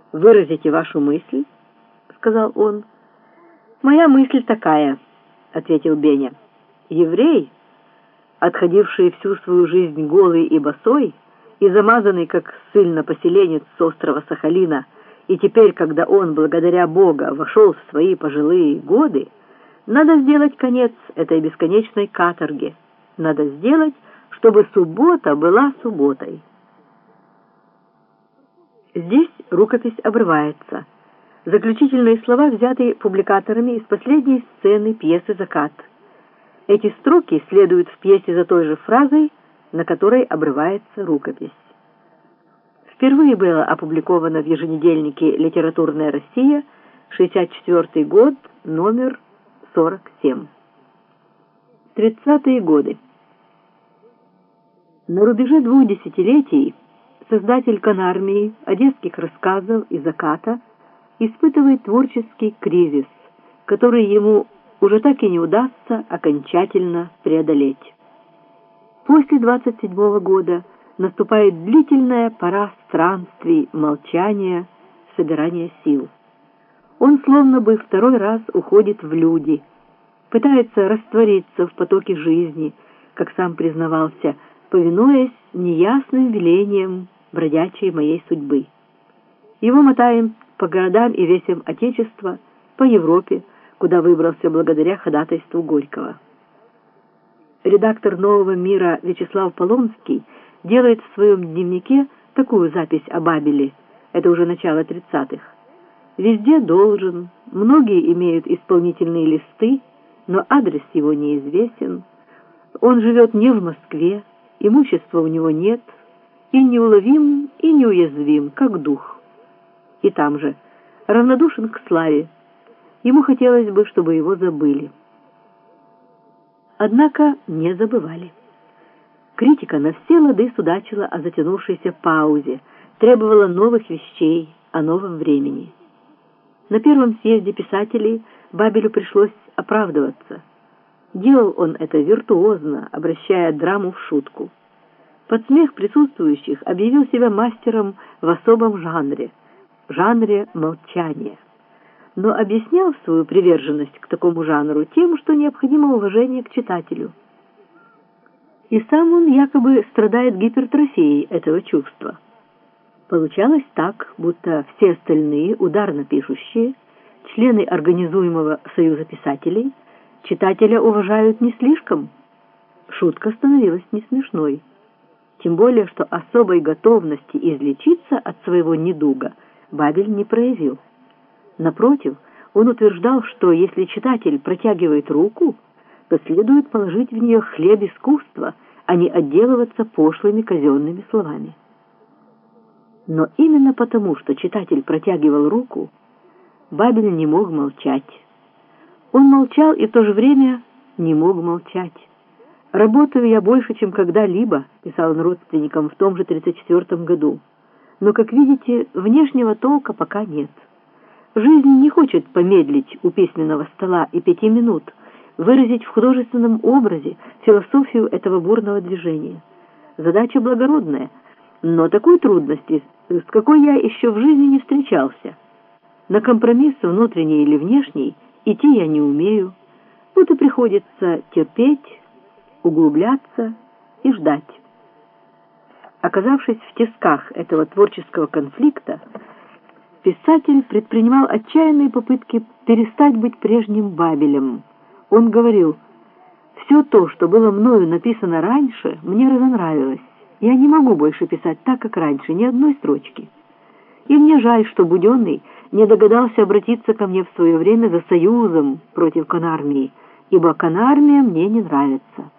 «Выразите вашу мысль», — сказал он. «Моя мысль такая», — ответил Беня. «Еврей, отходивший всю свою жизнь голый и босой, и замазанный, как ссыльно-поселенец с острова Сахалина, и теперь, когда он, благодаря Бога, вошел в свои пожилые годы, надо сделать конец этой бесконечной каторге. Надо сделать, чтобы суббота была субботой». Здесь рукопись обрывается. Заключительные слова взяты публикаторами из последней сцены пьесы «Закат». Эти строки следуют в пьесе за той же фразой, на которой обрывается рукопись. Впервые было опубликовано в еженедельнике «Литературная Россия», 1964 год, номер 47. 30-е годы. На рубеже 2 десятилетий создатель «Конармии», «Одесских рассказов» и «Заката» испытывает творческий кризис, который ему уже так и не удастся окончательно преодолеть. После 27-го года наступает длительная пора странствий, молчания, собирания сил. Он словно бы второй раз уходит в люди, пытается раствориться в потоке жизни, как сам признавался, повинуясь неясным велениям бродячей моей судьбы. Его мотаем по городам и весям Отечества, по Европе, куда выбрался благодаря ходатайству Горького. Редактор «Нового мира» Вячеслав Полонский делает в своем дневнике такую запись о Бабеле, это уже начало 30-х. «Везде должен, многие имеют исполнительные листы, но адрес его неизвестен. Он живет не в Москве, имущества у него нет, и неуловим, и неуязвим, как дух. И там же, равнодушен к славе. Ему хотелось бы, чтобы его забыли». Однако не забывали. Критика на все лады судачила о затянувшейся паузе, требовала новых вещей, о новом времени. На первом съезде писателей Бабелю пришлось оправдываться. Делал он это виртуозно, обращая драму в шутку. Под смех присутствующих объявил себя мастером в особом жанре молчания. Но объяснял свою приверженность к такому жанру тем, что необходимо уважение к читателю. И сам он якобы страдает гипертрофией этого чувства. Получалось так, будто все остальные, ударно пишущие, члены организуемого союза писателей, читателя уважают не слишком. Шутка становилась не смешной. Тем более, что особой готовности излечиться от своего недуга Бабель не проявил. Напротив, он утверждал, что если читатель протягивает руку, то следует положить в нее хлеб искусства, а не отделываться пошлыми казенными словами. Но именно потому, что читатель протягивал руку, Бабель не мог молчать. Он молчал и в то же время не мог молчать. «Работаю я больше, чем когда-либо», — писал он родственникам в том же 1934 году. «Но, как видите, внешнего толка пока нет. Жизнь не хочет помедлить у письменного стола и 5 минут, выразить в художественном образе философию этого бурного движения. Задача благородная, но такой трудности, с какой я еще в жизни не встречался. На компромисс, внутренний или внешний, идти я не умею. Вот и приходится терпеть, углубляться и ждать». Оказавшись в тисках этого творческого конфликта, писатель предпринимал отчаянные попытки перестать быть прежним Бабелем. Он говорил: «Все то, что было мною написано раньше, мне разонравилось. Я не могу больше писать так, как раньше, ни одной строчки. И мне жаль, что Буденный не догадался обратиться ко мне в свое время за союзом против Конармии, ибо Конармия мне не нравится».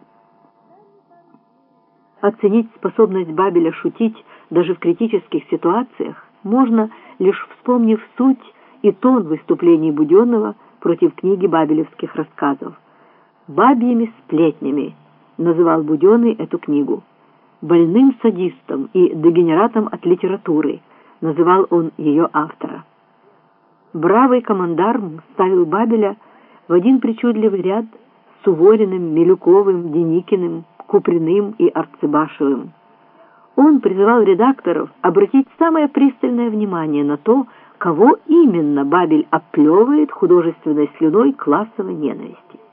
Оценить способность Бабеля шутить даже в критических ситуациях можно, лишь вспомнив суть и тон выступлений Буденного против книги бабелевских рассказов. «Бабьими сплетнями» называл Буденный эту книгу. «Больным садистом и дегенератом от литературы» называл он ее автора. Бравый командарм ставил Бабеля в один причудливый ряд с Сувориным, Милюковым, Деникиным, Куприным и Арцебашевым. Он призывал редакторов обратить самое пристальное внимание на то, кого именно Бабель оплевывает художественной слюной классовой ненависти.